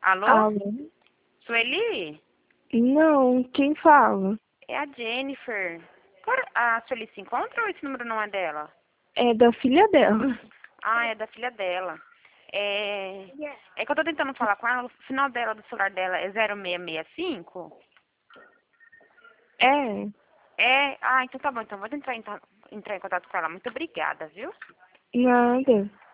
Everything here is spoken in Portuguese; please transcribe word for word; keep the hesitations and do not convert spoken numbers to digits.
Alô? Alô? Sueli? Não, quem fala? É a Jennifer. Por- A Sueli se encontra ou esse número não é dela? É da filha dela. Ah, é da filha dela. É, é que eu tô tentando falar com ela, o final dela do celular dela é zero seis seis cinco? É, É? Ah, então tá bom, então vou tentar entrar, entrar em contato com ela. Muito obrigada, viu? nada.